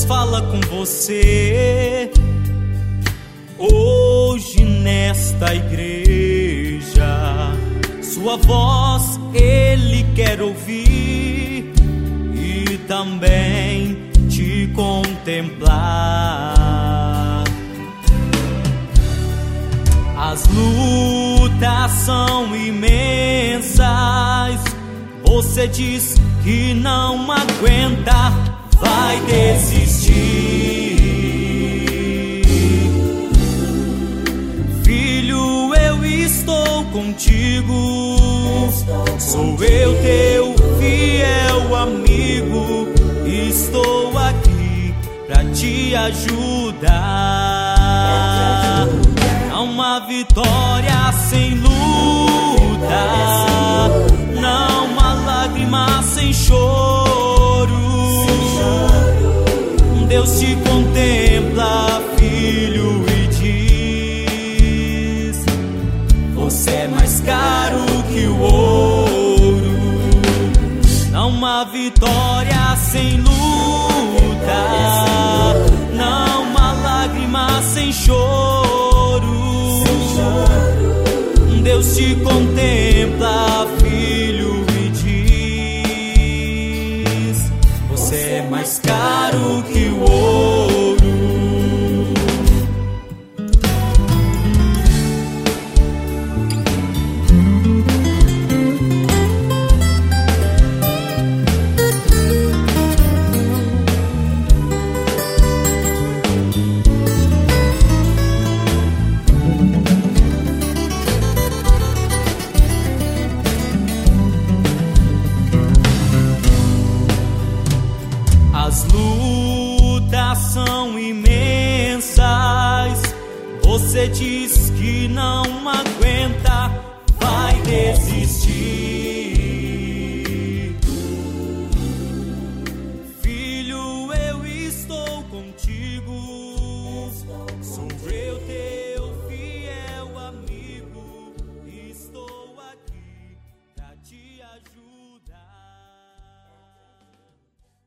fala com você hoje nesta igreja. Sua voz Ele quer ouvir e também te contemplar. As lutas são imensas, você diz que não aguenta, vai desistir. Filho, eu estou contigo, sou eu teu fiel amigo, estou aqui pra te ajudar. Não há vitória sem luta, não há lágrima sem choro. Deus te contempla, filho, e diz: você é mais caro que o ouro. Não há vitória sem luta, não há lágrima sem choro. Deus te contempla, filho, e diz: você é mais caro que o ouro. As lutas são imensas, você diz que não aguenta, vai desistir.